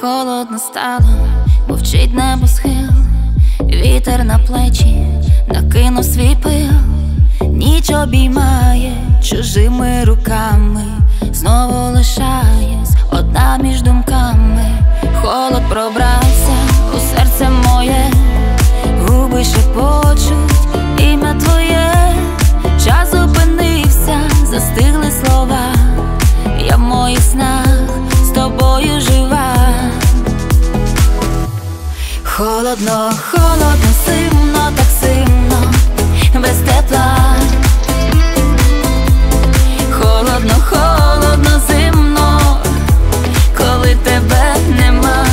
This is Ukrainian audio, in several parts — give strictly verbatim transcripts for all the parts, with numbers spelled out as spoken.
Холодно стало, мовчить небосхил, вітер на плечі накинув свій пил. Ніч обіймає чужими руками, знову лишаюсь одна між думками. Холод пробрався у серце моє, губи шепочуть ім'я твоє. Час зупинився, застигли слова, я в моїх снах з тобою жива. Холодно, холодно, зимно, так зимно, без тепла. Холодно, холодно, зимно, коли тебе нема.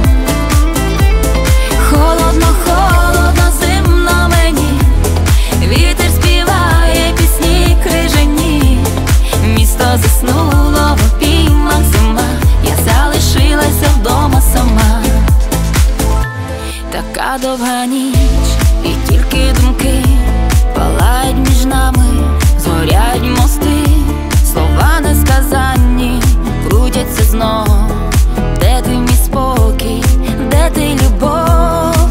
Холодно, холодно, зимно мені, вітер співає пісні крижані. Місто заснуло в обіймах, зима, я залишилася вдома сама. Така довга ніч, і тільки думки палають між нами, згорять мости, слова несказанні крутяться знов. Де ти, мій спокій, де ти, любов?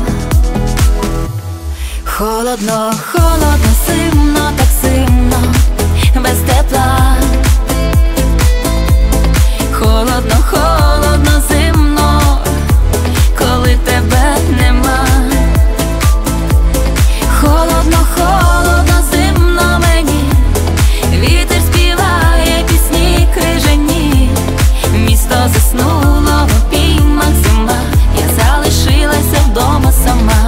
Холодно, холодно, зимно, так зимно, без тепла. Холодно, холодно, зимно, коли тебе нема. Холодно, холодно, зимно мені, вітер співає пісні крижані. Місто заснуло в обіймах, зима, я залишилася вдома сама.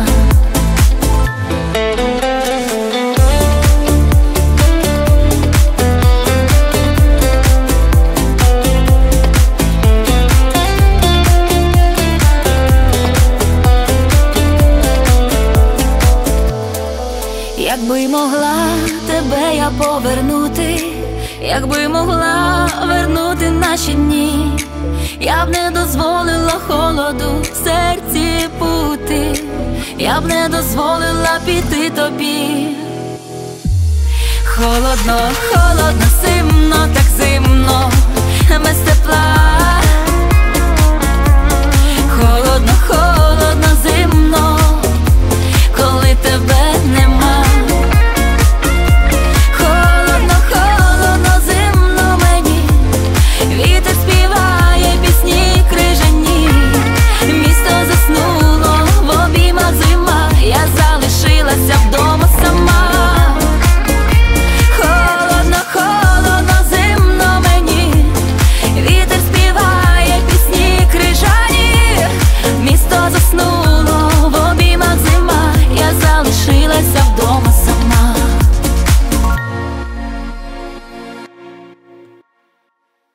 Якби могла тебе я повернути, якби могла вернути наші дні, я б не дозволила холоду в серці бути, я б не дозволила піти тобі. Холодно, холодно, зимно, так зимно,